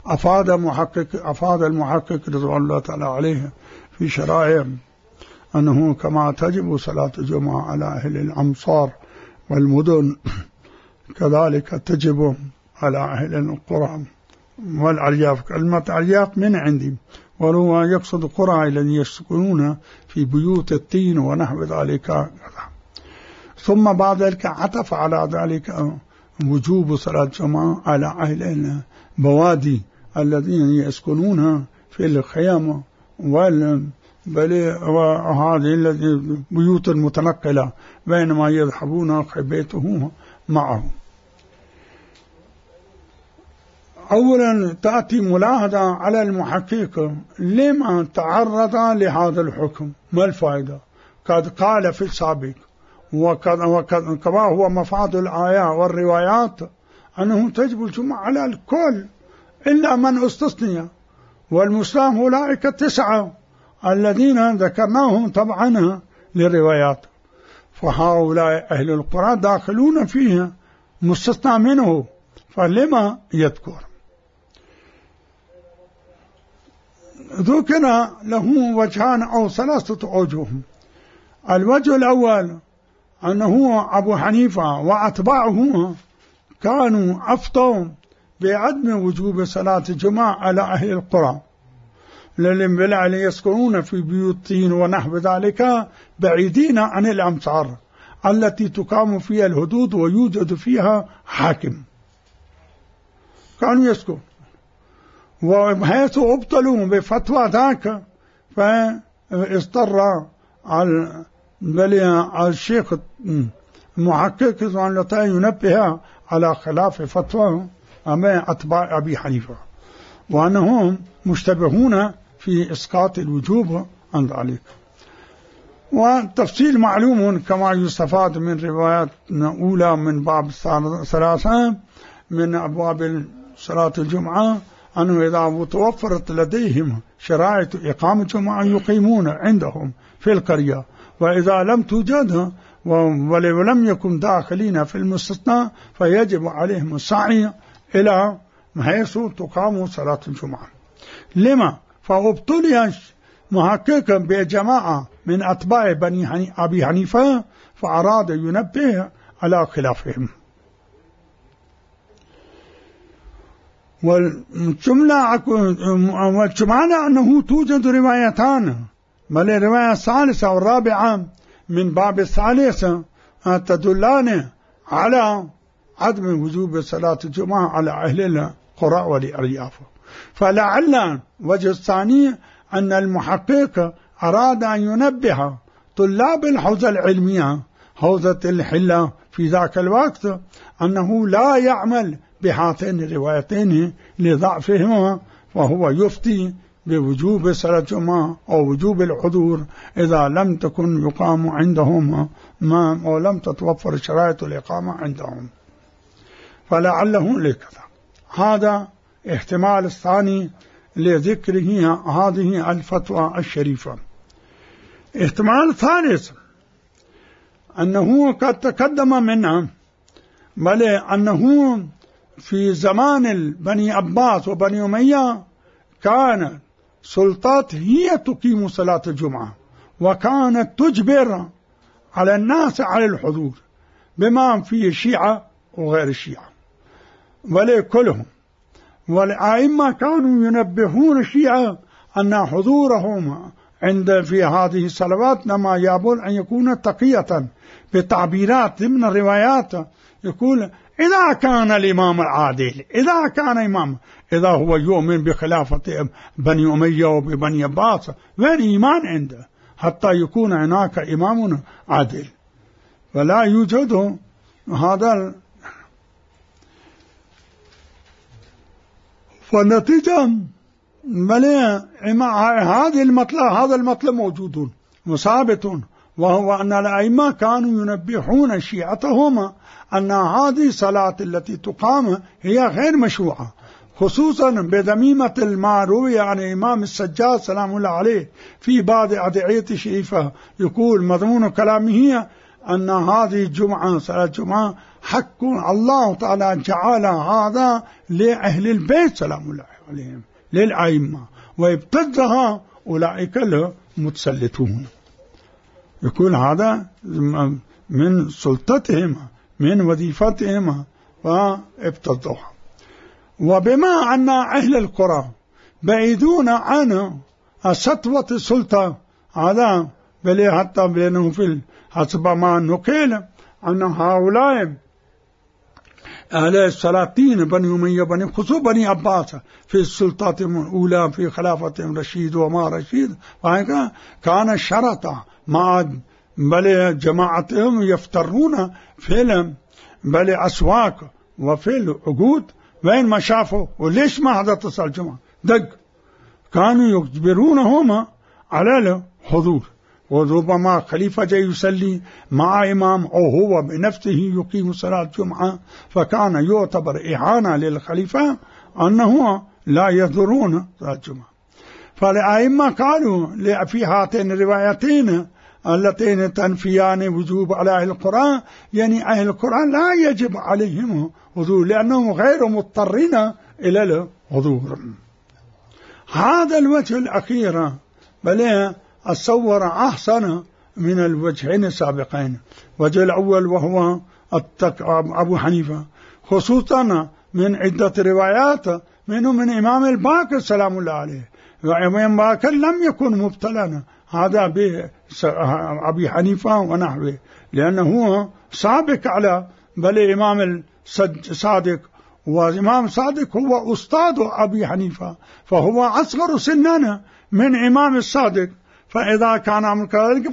أفاد المحقق رضوان الله تعالى عليه في شرائع أنه كما تجب صلاة الجمعة على أهل الأمصار والمدن كذلك تجب على أهل القرى والأرياف. كلمة أرياف من عندي، وهو يقصد قرى الذين يسكنون في بيوت الطين ونحو ذلك. ثم بعد ذلك عطف على ذلك وجوب صلاة الجمعة على أهل البوادي الذين يسكنون في الخيام وهذه البيوت المتنقلة بينما يذهبون بيته معه. أولا تأتي ملاحظة على المحقق لما تعرض لهذا الحكم، ما الفائدة؟ قد قال في السابق وكما هو مفاد الآيات والروايات أنه تجب الجمعة على الكل إلا من استثني، والمسلم أولئك 9 الذين ذكرناهم طبعا للروايات، فهؤلاء أهل القرى داخلون فيها مستثنى منه، فلما يذكر؟ ذكر له وجهان أو 3 أوجه. الوجه الأول أنه أبو حنيفة وأتباعه كانوا أفتوا بعدم وجوب صلاة الجمعة على أهل القرى للذين يسكنون في بيوتين ونحو ذلك بعيدين عن الأمصار التي تقام فيها الحدود ويوجد فيها حاكم، كانوا يسكنون. وحيث أبطلوا بفتوى ذاك فاضطر الشيخ المحقق أن ينبه على خلاف فتوى أتباع أبي حنيفة، وأنهم مشتبهون في إسقاط الوجوب عن ذلك. والتفصيل معلوم كما يستفاد من روايات أولى من باب 3 من أبواب صلاة الجمعة أنه إذا توفرت لديهم شرائط إقامة الجمعة يقيمون عندهم في القرية، وإذا لم توجد ولم يكن داخلين في المستثنى فيجب عليهم السعي إلى حيث تقام صلاة الجمعة. لما؟ فابتلي محققا بجماعة من أتباع أبي حنيفة فأراد ينبه على خلافهم. والجملة أنه توجد روايتان، بل الرواية الثالثة والرابعة من باب 3 تدلان على عدم وجوب صلاة الجمعة على أهل القرى والأرياف. فلعل وجه الثاني أن المحقق أراد أن ينبه طلاب الحوزة العلمية حوزة الحلة في ذاك الوقت أنه لا يعمل بهاتين الروايتين لضعفهما، وهو يفتي بوجوب صلاة الجمعة أو وجوب الحضور إذا لم تكن يقام عندهم أو لم تتوفر شرائط الإقامة عندهم، فلعله لكذا. هذا احتمال الثاني لذكره هذه الفتوى الشريفة. احتمال ثالث أنه قد تقدم منها، بل أنه في زمان بني عباس وبني أمية كان سلطات هي تقيم صلاة الجمعة، وكانت تجبر على الناس على الحضور بما فيه الشيعة وغير الشيعة ولكلهم. والأئمة كانوا ينبهون الشيعة أن حضورهم في هذه الصلوات لما يقول أن يكون تقية بتعبيرات ضمن الروايات، يقول إذا كان الإمام العادل، إذا كان إمام، إذا هو يؤمن بخلافة بني أمية وبني عباس وين إيمان عنده حتى يكون هناك إمام عادل؟ ولا يوجد هذا. فالنتيجة هذا المطلب موجود وثابت، وهو أن الأئمة كانوا ينبهون شيعتهم أن هذه الصلاة التي تقام هي غير مشروعة، خصوصا بذميمة المعروية عن الإمام السجاد سلام الله عليه في بعض أدعية الشريفة، يقول مضمون كلامه أن هذه الجمعة صلاة الجمعة حق الله تعالى جعل هذا لأهل البيت سلام الله عليه، عليهم للأئمة ويبتزها أولئك المتسلطون. يكون هذا من سلطتهم من وظيفتهم فابتزوها. وبما أن أهل القرى بعيدون عن سطوة السلطة هذا بل حتى بينهم في حسب ما نقل أن هؤلاء أهل السلاطين بني أمية بني خصوصا بني عباس في السلطاتهم الأولى في خلافتهم رشيد وما رشيد كان شرطا مع بل جماعتهم يفترون في بل أسواق وفي العقود وين ما شافوا وليش ما حدث الجمعة دق كانوا يجبرونهم على الحضور. وربما خليفة جاي يصلي مع إمام أو هو بنفسه يقيم صلاة الجمعة فكان يعتبر إهانة للخليفة أنه لا يحضرون صلاة الجمعة. فالأئمة قالوا في هاتين الروايتين اللتين تنفيان وجوب على أهل القرآن يعني أهل القرآن لا يجب عليهم حضور لأنهم غير مضطرين إلى الحضور. هذا الوجه الأخير بل أتصور أحسن من الوجهين السابقين. الوجه الأول وهو أبو حنيفة خصوصا من عدة روايات منه من إمام الباقر سلام الله عليه. وإمام الباقر لم يكن مبتلا هذا بأبي حنيفة ونحوه لأنه سابق على بل إمام الصادق وإمام صادق هو أستاذ أبي حنيفة فهو أصغر سنا من إمام الصادق. فإذا كان أمر كذلك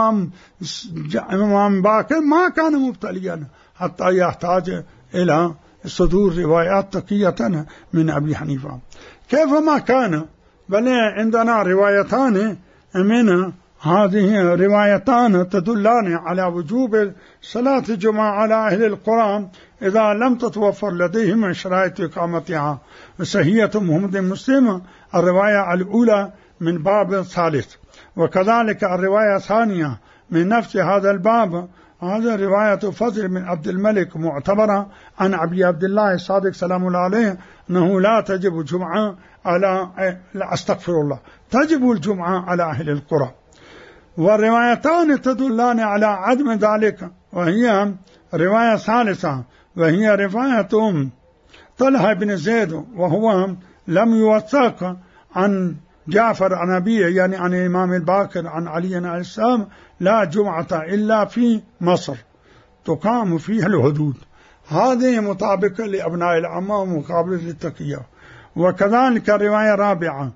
فالإمام باكر ما كان مبتليا حتى يحتاج إلى صدور روايات تقية من أبي حنيفة. كيفما كان بل عندنا روايتان من هذه روايتان تدلان على وجوب صلاة الجمعة على أهل القرى إذا لم تتوفر لديهم شرائط إقامتها. صحيحة محمد مسلم الرواية الأولى من باب ثالث وكذلك الرواية الثانية من نفس هذا الباب هذا رواية فضل من عبد الملك معتبرة عن أبي عبد الله الصادق سلام الله عليه أنه لا تجب الجمعة على أستغفر الله تجب الجمعة على أهل القرى. والروايتان تدلان على عدم ذلك وهي رواية ثالثة وهي رواية طلحة بن زيد وهو لم يوثق عن جعفر عن أبيه يعني عن الإمام الباقر عن علي عليه السلام لا جمعة إلا في مصر تقام فيها الحدود. هذه مطابقة لأبناء العامة ومقابلة للتقية. وكذلك رواية رابعة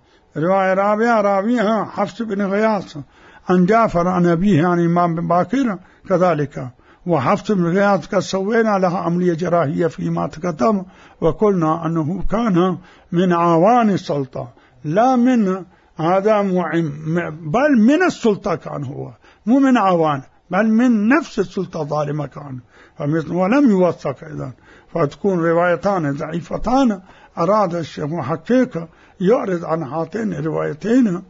راويها حفص بن غياث عن جعفر عن أبيه عن الإمام الباقر كذلك. وحفص بن غياث قد سوينا لها عملية جراحية فيما تقدم وقلنا أنه كان من عوان السلطة لا من هذا بل من السلطة كان هو مو من عوان بل من نفس السلطة ظالمة كان ولم يوثق إذن فتكون روايتان ضعيفتان. أراد الشيخ محقق يعرض عن هاتين الروايتين.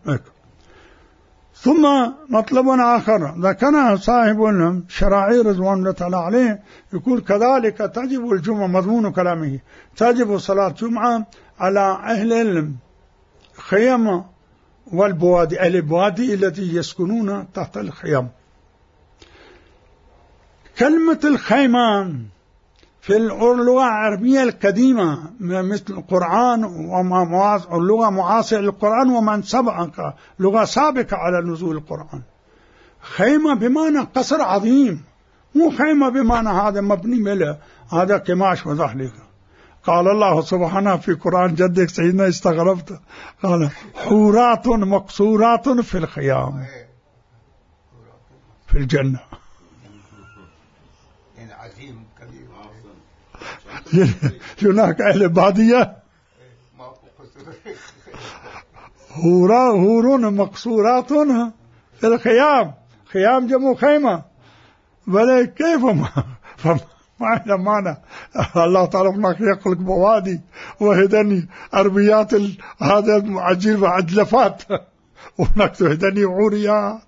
ثم مطلب آخر ذكر صاحب الشرائع رضوان الله تعالى عليه يقول كذلك تجب الجمعة مضمون كلامه تجب صلاة الجمعة على أهل الخيام والبوادي أهل البوادي التي يسكنون تحت الخيام. كلمة الخيمة في اللغة العربية القديمة مثل القرآن واللغة معاصرة للقرآن ومن سبق لغة سابقة على نزول القرآن. خيمة بمعنى قصر عظيم مو خيمة بمعنى هذا مبني ملء هذا كماش وذحلك. قال الله سبحانه في قرآن جدك سيدنا استغربت قال حورات مقصورات في الخيام في الجنة. هناك أهل بادية هورون مقصورات في الخيام خيام جمع خيمة بل كيف ما معنى الله تعالى هناك يخلق بوادي وهدني أربيات هذا المعجل وعجلفات وهناك تهدني عوريات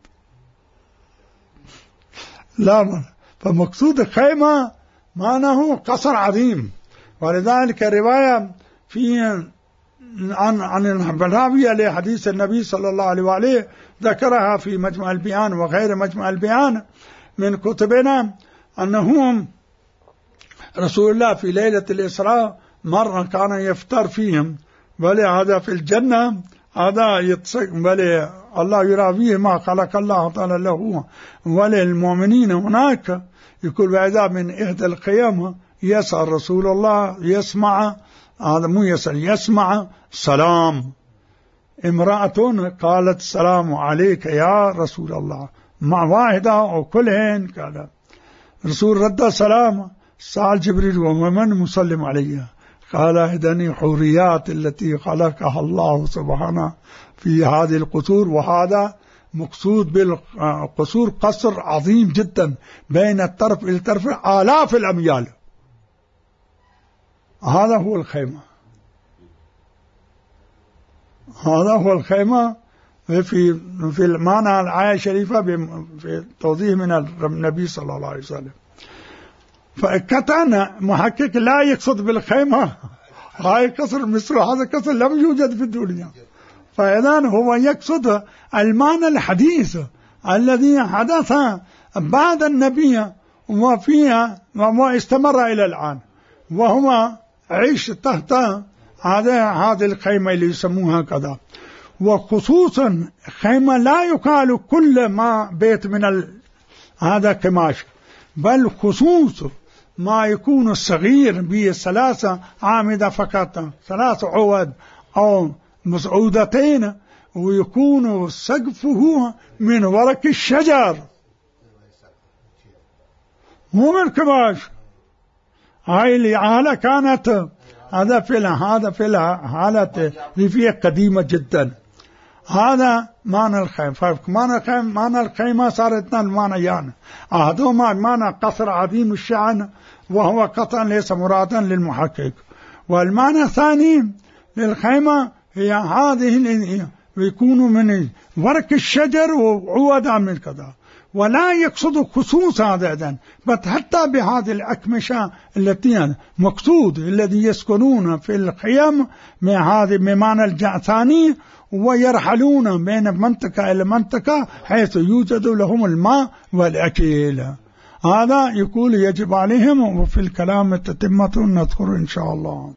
لا. فمقصود الخيمة معناه قصر عظيم. ولذلك رواية في عن البلاوية لحديث النبي صلى الله عليه وآله ذكرها في مجمع البيان وغير مجمع البيان من كتبنا، أنهم رسول الله في ليلة الإسراء مرة كان يفطر فيهم، بل هذا في الجنة هذا يتصق، بل الله يرى فيه ما خلق الله تعالى له وللمؤمنين هناك. يقول وإذا من إحدى القيامة يسأل رسول الله يسمع، هذا مو يسأل، يسمع سلام امرأة قالت السلام عليك يا رسول الله مع واحدة وكلهن كذا. رسول رد سلام، سأل جبريل ومن مسلم علي؟ قال إذن حوريات التي خلقها الله سبحانه في هذه القصور، وهذا مقصود بالقصور قصر عظيم جدا بين الطرف إلى الطرف آلاف الأميال. هذا هو الخيمة، هذا هو الخيمة في المعنى الآية الشريفة في توضيح من النبي صلى الله عليه وسلم. فكان محقق لا يقصد بالخيمة هاي قصر مصر، هذا قصر لم يوجد في الدنيا. فإذن هو يقصد المعنى الحديث الذي حدث بعد النبي وفيها واستمر إلى الآن، وهو عيش تحت هذه الخيمة اللي يسموها كذا. وخصوصا خيمة لا يقال كل ما بيت من هذا قماش، بل خصوص ما يكون الصغير ب3 أعمدة فقط، 3 عود أو مسعودتين، ويكون سقفه من ورق الشجر مو من قماش. هاي الحالة كانت هذا في الحالة ريفية قديمة جدا. هذا معنى الخيمة. معنى الخيمة صار 2 معنيان، أحدهما معنى قصر عظيم الشأن وهو قطعا ليس مرادا للمحقق، والمعنى الثاني للخيمة هي هذه اللي يكون من ورق الشجر وعود من كذا، ولا يقصد خصوص هذا إذن، بل حتى بهذه الأكمشة التي مقصود الذي يسكنون في الخيام من هذه بمعنى الثاني، ويرحلون بين منطقة إلى منطقة حيث يوجد لهم الماء والأكل. هذا يقول يجب عليهم، وفي الكلام تتمة نذكر إن شاء الله.